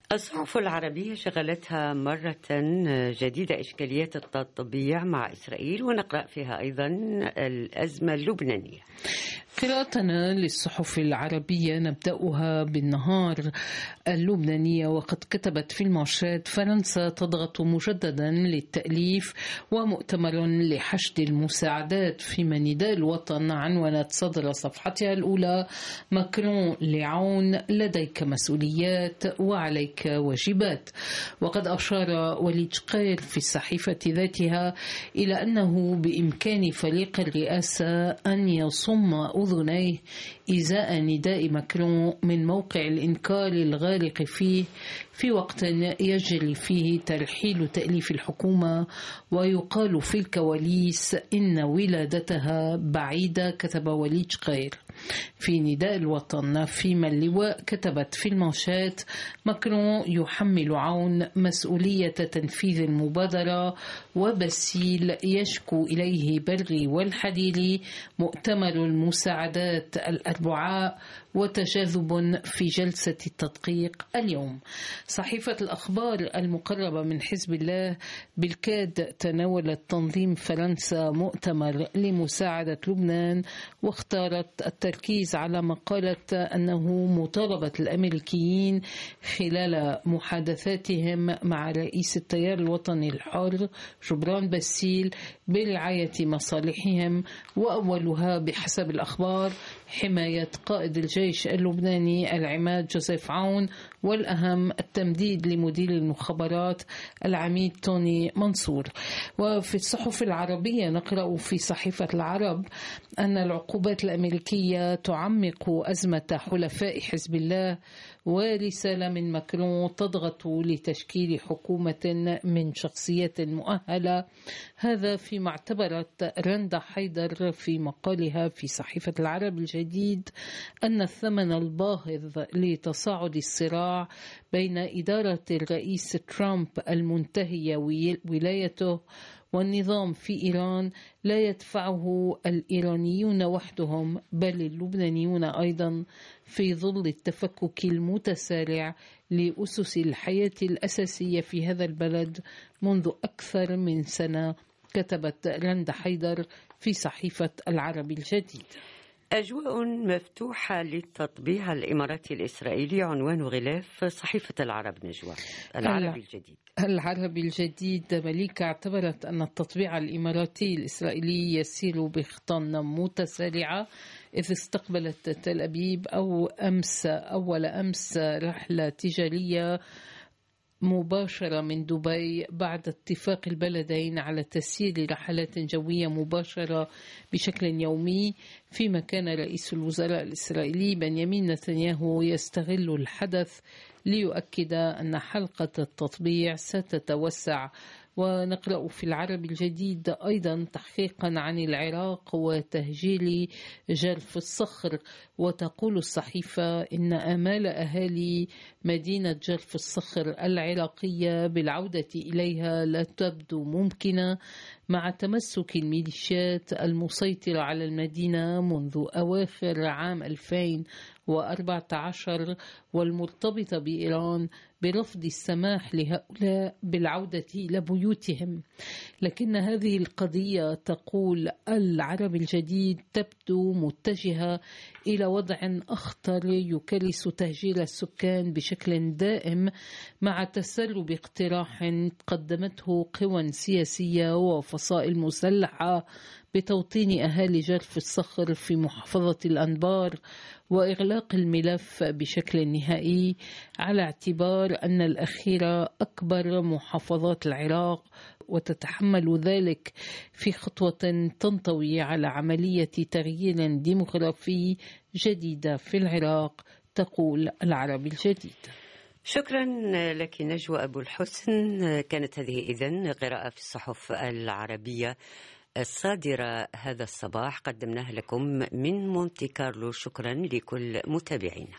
الصحف العربية شغلتها مرة جديدة إشكاليات التطبيع مع إسرائيل، ونقرأ فيها أيضا الأزمة اللبنانية. قراءتنا للصحف العربية نبدأها بالنهار اللبنانية، وقد كتبت في المنشات: فرنسا تضغط مجددا للتأليف ومؤتمر لحشد المساعدات. فيما نداء الوطن عنونت صدر صفحتها الأولى: ماكرون لعون، لديك مسؤوليات وعليك واجبات. وقد أشار وليد شقير في الصحيفة ذاتها إلى أنه بإمكان فريق الرئاسة أن يصم أذنيه إزاء نداء ماكرون من موقع الإنكار الغارق فيه، في وقت يجري فيه ترحيل تأليف الحكومة، ويقال في الكواليس إن ولادتها بعيدة. كتب وليد شقير في نداء الوطن. فيما اللواء كتبت في المنشات: ماكرون يحمل عون مسؤولية تنفيذ المبادرة، وبسيل يشكو إليه برغي والحريري مؤتمر المساعدات الأربعاء، وتجاذب في جلسة التدقيق اليوم. صحيفة الأخبار المقربة من حزب الله بالكاد تناولت تنظيم فرنسا مؤتمر لمساعدة لبنان، واختارت التركيز على ما قالت أنه مطالبة الأمريكيين خلال محادثاتهم مع رئيس التيار الوطني الحر جبران باسيل برعاية مصالحهم، وأولها بحسب الأخبار حماية قائد الجيش اللبناني العماد جوزيف عون، والأهم التمديد لمدير المخابرات العميد توني منصور. وفي الصحف العربية نقرأ في صحيفة العرب أن العقوبات الأمريكية تعمق أزمة حلفاء حزب الله، ورسالة من ماكرون تضغط لتشكيل حكومة من شخصيات مؤهلة. هذا فيما اعتبرت رندا حيدر في مقالها في صحيفة العرب الجديد أن الثمن الباهظ لتصاعد الصراع بين إدارة الرئيس ترامب المنتهية ولايته والنظام في إيران لا يدفعه الإيرانيون وحدهم، بل اللبنانيون أيضا، في ظل التفكك المتسارع لأسس الحياة الأساسية في هذا البلد منذ أكثر من سنة. كتبت رندا حيدر في صحيفة العربي الجديد. أجواء مفتوحة للتطبيع الإماراتي الإسرائيلي، عنوان غلاف صحيفة العرب نجوى. العربي الجديد. العربي الجديد مليكة اعتبرت أن التطبيع الإماراتي الإسرائيلي يسير بخطى متسارعة، إذ استقبلت تل أبيب أول أمس رحلة تجارية مباشرة من دبي بعد اتفاق البلدين على تسيير رحلات جوية مباشرة بشكل يومي، فيما كان رئيس الوزراء الإسرائيلي بنيامين نتنياهو يستغل الحدث ليؤكد أن حلقة التطبيع ستتوسع. ونقرأ في العربي الجديد أيضا تحقيقا عن العراق وتهجير جرف الصخر، وتقول الصحيفة إن آمال أهالي مدينة جرف الصخر العراقية بالعودة إليها لا تبدو ممكنة مع تمسك الميليشيات المسيطرة على المدينة منذ أواخر عام 2014 والمرتبطة بإيران برفض السماح لهؤلاء بالعودة إلى بيوتهم. لكن هذه القضية، تقول العرب الجديد، تبدو متجهة إلى وضع أخطر يكرس تهجير السكان بشكل دائم، مع تسرب اقتراح قدمته قوى سياسية وفصائل مسلحة بتوطين أهالي جرف الصخر في محافظة الأنبار وإغلاق الملف بشكل نهائي، على اعتبار أن الأخيرة أكبر محافظات العراق، وتتحمل ذلك في خطوة تنطوي على عملية تغيير ديموغرافي جديدة في العراق، تقول العربي الجديد. شكرا لك نجوى أبو الحسن. كانت هذه إذن قراءة في الصحف العربية الصادرة هذا الصباح، قدمناها لكم من مونتي كارلو. شكرا لكل متابعينا.